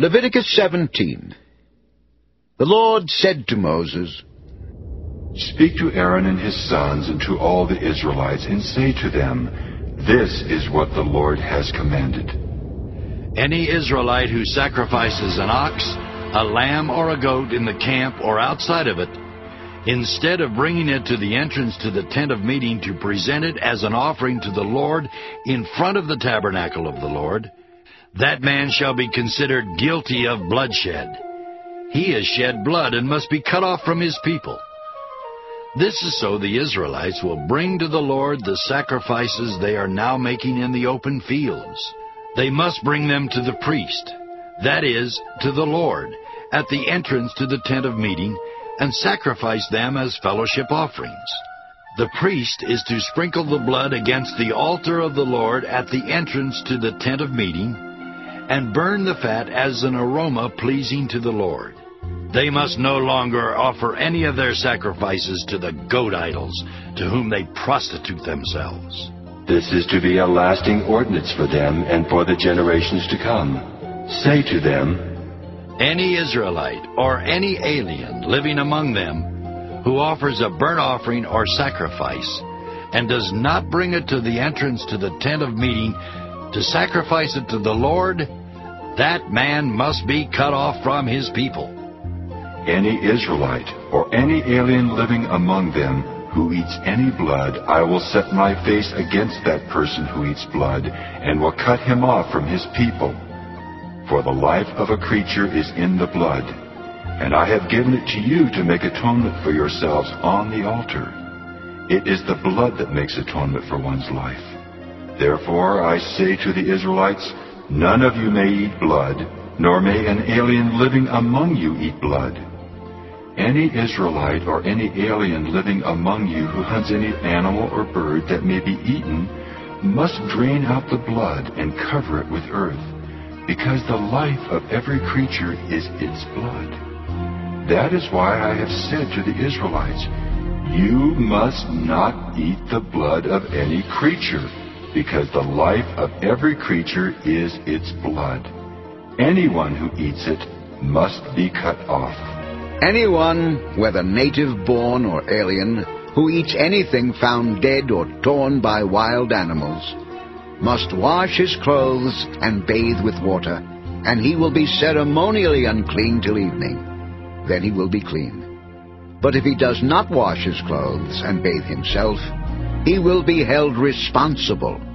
Leviticus 17. The Lord said to Moses, Speak to Aaron and his sons and to all the Israelites, and say to them, This is what the Lord has commanded. Any Israelite who sacrifices an ox, a lamb, or a goat in the camp or outside of it, instead of bringing it to the entrance to the tent of meeting to present it as an offering to the Lord in front of the tabernacle of the Lord, that man shall be considered guilty of bloodshed. He has shed blood and must be cut off from his people. This is so the Israelites will bring to the Lord the sacrifices they are now making in the open fields. They must bring them to the priest, that is, to the Lord, at the entrance to the tent of meeting, and sacrifice them as fellowship offerings. The priest is to sprinkle the blood against the altar of the Lord at the entrance to the tent of meeting, and burn the fat as an aroma pleasing to the Lord. They must no longer offer any of their sacrifices to the goat idols, to whom they prostitute themselves. This is to be a lasting ordinance for them and for the generations to come. Say to them, Any Israelite or any alien living among them who offers a burnt offering or sacrifice and does not bring it to the entrance to the tent of meeting to sacrifice it to the Lord, that man must be cut off from his people. Any Israelite or any alien living among them who eats any blood, I will set my face against that person who eats blood, and will cut him off from his people. For the life of a creature is in the blood, and I have given it to you to make atonement for yourselves on the altar. It is the blood that makes atonement for one's life. Therefore I say to the Israelites, None of you may eat blood, nor may an alien living among you eat blood. Any Israelite or any alien living among you who hunts any animal or bird that may be eaten must drain out the blood and cover it with earth, because the life of every creature is its blood. That is why I have said to the Israelites, You must not eat the blood of any creature, because the life of every creature is its blood. Anyone who eats it must be cut off. Anyone, whether native-born or alien, who eats anything found dead or torn by wild animals, must wash his clothes and bathe with water, and he will be ceremonially unclean till evening. Then he will be clean. But if he does not wash his clothes and bathe himself, he will be held responsible